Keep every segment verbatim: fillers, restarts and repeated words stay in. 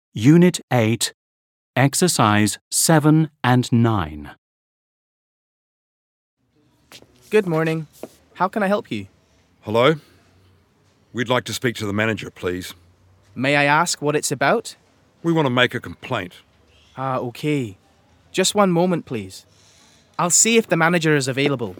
Unit eight, Exercise seven and nine. Good morning. How can I help you? Hello? We'd like to speak to the manager, please. May I ask what it's about? We want to make a complaint. Ah, okay. Just one moment, please. I'll see if the manager is available.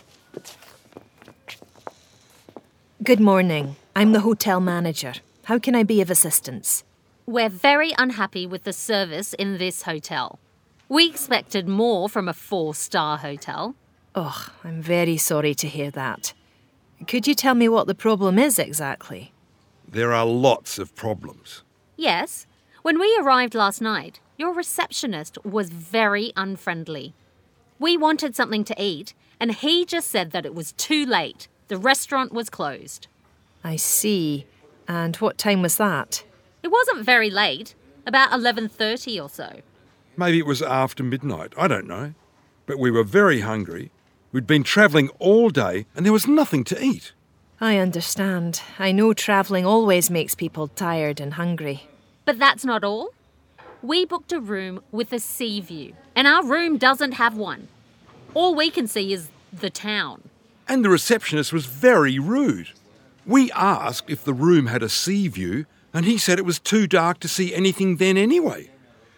Good morning. I'm the hotel manager. How can I be of assistance? We're very unhappy with the service in this hotel. We expected more from a four-star hotel. Oh, I'm very sorry to hear that. Could you tell me what the problem is exactly? There are lots of problems. Yes. When we arrived last night, your receptionist was very unfriendly. We wanted something to eat, and he just said that it was too late. The restaurant was closed. I see. And what time was that? It wasn't very late, about eleven thirty or so. Maybe it was after midnight, I don't know. But we were very hungry. We'd been travelling all day and there was nothing to eat. I understand. I know travelling always makes people tired and hungry. But that's not all. We booked a room with a sea view, and our room doesn't have one. All we can see is the town. And the receptionist was very rude. We asked if the room had a sea view, and he said it was too dark to see anything then anyway.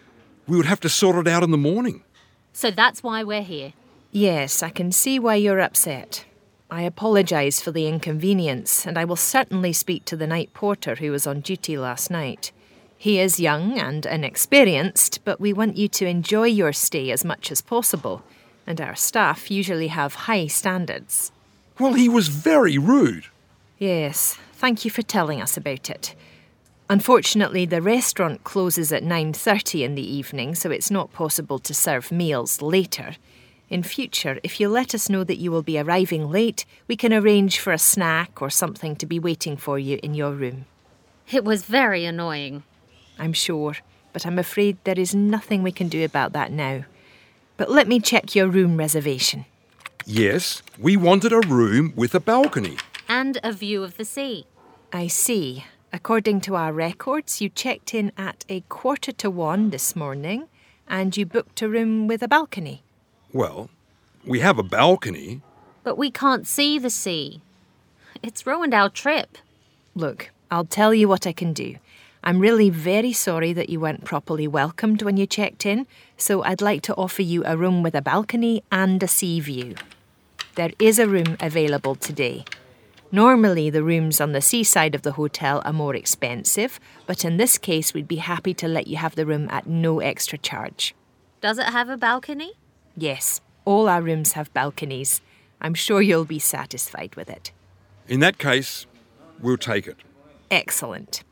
We would have to sort it out in the morning. So that's why we're here. Yes, I can see why you're upset. I apologise for the inconvenience, and I will certainly speak to the night porter who was on duty last night. He is young and inexperienced, but we want you to enjoy your stay as much as possible, and our staff usually have high standards. Well, he was very rude. Yes, thank you for telling us about it. Unfortunately, the restaurant closes at nine thirty in the evening, so it's not possible to serve meals later. In future, if you let us know that you will be arriving late, we can arrange for a snack or something to be waiting for you in your room. It was very annoying. I'm sure, but I'm afraid there is nothing we can do about that now. But let me check your room reservation. Yes, we wanted a room with a balcony. And a view of the sea. I see. According to our records, you checked in at a quarter to one this morning and you booked a room with a balcony. Well, we have a balcony. But we can't see the sea. It's ruined our trip. Look, I'll tell you what I can do. I'm really very sorry that you weren't properly welcomed when you checked in, so I'd like to offer you a room with a balcony and a sea view. There is a room available today. Normally, the rooms on the seaside of the hotel are more expensive, but in this case, we'd be happy to let you have the room at no extra charge. Does it have a balcony? Yes, all our rooms have balconies. I'm sure you'll be satisfied with it. In that case, we'll take it. Excellent.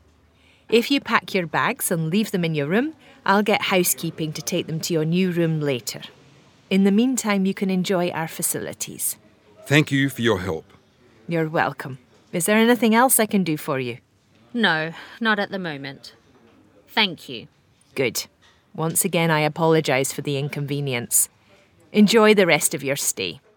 If you pack your bags and leave them in your room, I'll get housekeeping to take them to your new room later. In the meantime, you can enjoy our facilities. Thank you for your help. You're welcome. Is there anything else I can do for you? No, not at the moment. Thank you. Good. Once again, I apologise for the inconvenience. Enjoy the rest of your stay.